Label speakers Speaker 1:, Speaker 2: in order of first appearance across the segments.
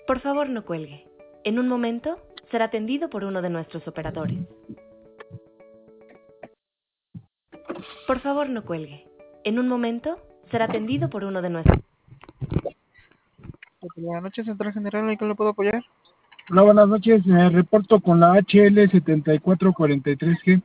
Speaker 1: Por favor, no cuelgue. En un momento será atendido por uno de nuestros operadores. Por favor, no cuelgue. En un momento será atendido por uno de nuestros...
Speaker 2: Buenas noches, Central General, ¿en qué le puedo apoyar?
Speaker 3: Hola, buenas noches. Me reporto con la HL 7443G.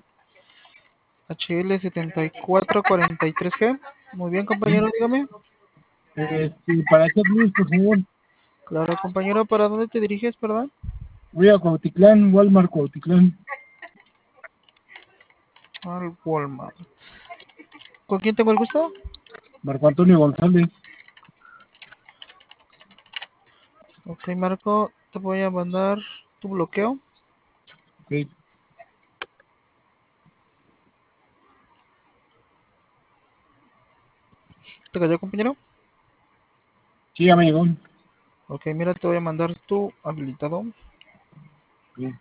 Speaker 2: HL7443G. Muy bien, compañero, dígame.
Speaker 3: Para checklist, por favor.
Speaker 2: Claro, compañero, ¿para dónde te diriges, perdón?
Speaker 3: Voy a Cuautitlán, Walmart Cuautitlán.
Speaker 2: Al Walmart. ¿Con quién tengo el gusto?
Speaker 3: Marco Antonio González.
Speaker 2: Ok, Marco, te voy a mandar tu bloqueo.
Speaker 3: Okay.
Speaker 2: ¿Te cayó, compañero?
Speaker 3: Sí, ya me llegó.
Speaker 2: Ok, mira, te voy a mandar tu habilitado.
Speaker 3: Okay.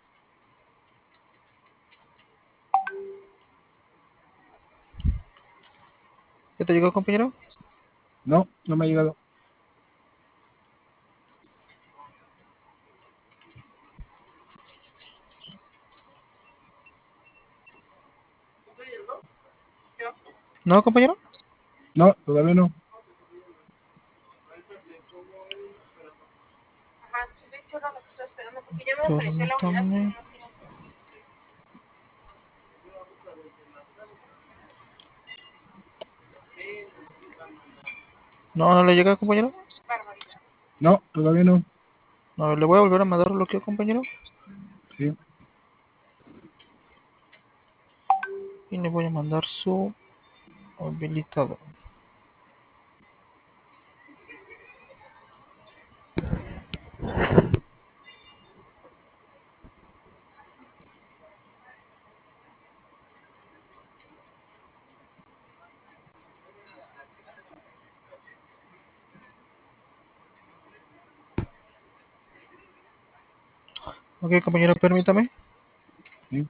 Speaker 2: ¿Ya te llegó, compañero?
Speaker 3: No, no me ha llegado.
Speaker 2: ¿No, compañero?
Speaker 3: No, todavía no.
Speaker 2: Permítame. No, no le llega, compañero.
Speaker 3: No, todavía no.
Speaker 2: No, le voy a volver a mandar bloqueo, compañero.
Speaker 3: Sí.
Speaker 2: Y le voy a mandar su habilitado. Ok, compañero, permítame.
Speaker 3: Sí.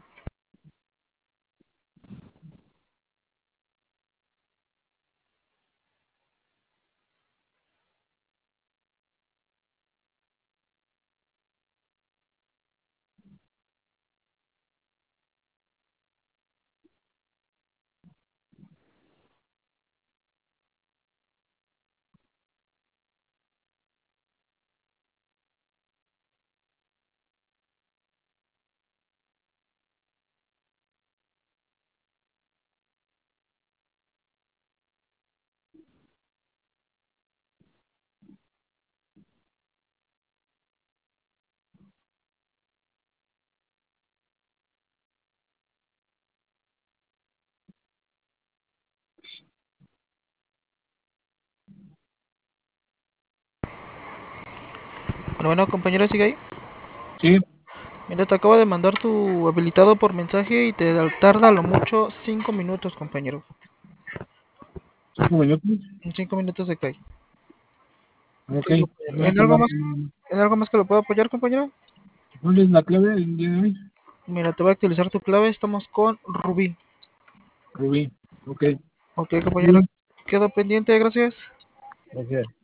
Speaker 2: Bueno, compañero, sigue ahí.
Speaker 3: Sí.
Speaker 2: Mira, te acabo de mandar tu habilitado por mensaje y te tarda a lo mucho 5 minutos, compañero.
Speaker 3: 5 minutos.
Speaker 2: En 5 minutos se cae. Ok,
Speaker 3: Ok. Voy
Speaker 2: compañero.
Speaker 3: a tomar.
Speaker 2: ¿En algo más que lo puedo apoyar, compañero?
Speaker 3: ¿Cuál es la clave del día de hoy?
Speaker 2: Mira, te voy a actualizar tu clave. Estamos con Rubí.
Speaker 3: Rubí. Ok.
Speaker 2: Ok, compañero.
Speaker 3: Bien.
Speaker 2: Quedo pendiente, gracias.
Speaker 3: Gracias.